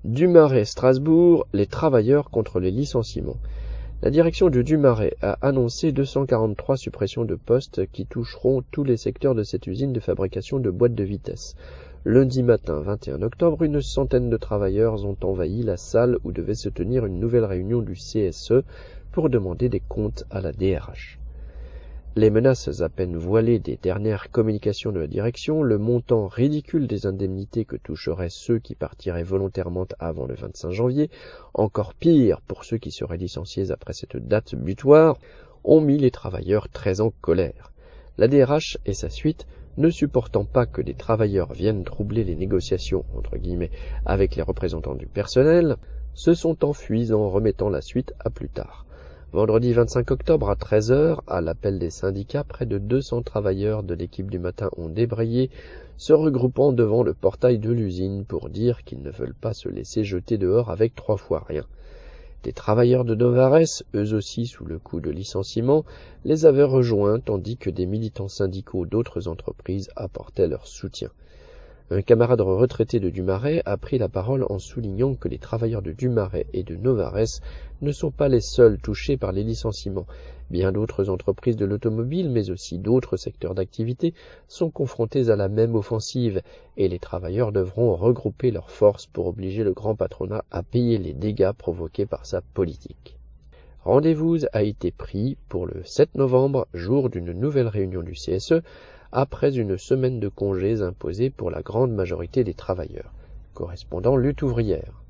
Dumaret Strasbourg, les travailleurs contre les licenciements. La direction de Dumaret a annoncé 243 suppressions de postes qui toucheront tous les secteurs de cette usine de fabrication de boîtes de vitesse. Lundi matin 21 octobre, une centaine de travailleurs ont envahi la salle où devait se tenir une nouvelle réunion du CSE pour demander des comptes à la DRH. Les menaces à peine voilées des dernières communications de la direction, le montant ridicule des indemnités que toucheraient ceux qui partiraient volontairement avant le 25 janvier, encore pire pour ceux qui seraient licenciés après cette date butoir, ont mis les travailleurs très en colère. La DRH et sa suite, ne supportant pas que des travailleurs viennent troubler les négociations entre guillemets avec les représentants du personnel, se sont enfuis en remettant la suite à plus tard. Vendredi 25 octobre à 13 h, à l'appel des syndicats, près de 200 travailleurs de l'équipe du matin ont débrayé, se regroupant devant le portail de l'usine pour dire qu'ils ne veulent pas se laisser jeter dehors avec 3 fois rien. Des travailleurs de Novares, eux aussi sous le coup de licenciement, les avaient rejoints tandis que des militants syndicaux d'autres entreprises apportaient leur soutien. Un camarade retraité de Dumaret a pris la parole en soulignant que les travailleurs de Dumaret et de Novares ne sont pas les seuls touchés par les licenciements. Bien d'autres entreprises de l'automobile, mais aussi d'autres secteurs d'activité, sont confrontés à la même offensive et les travailleurs devront regrouper leurs forces pour obliger le grand patronat à payer les dégâts provoqués par sa politique. Rendez-vous a été pris pour le 7 novembre, jour d'une nouvelle réunion du CSE, après une semaine de congés imposés pour la grande majorité des travailleurs. Correspondant Lutte ouvrière.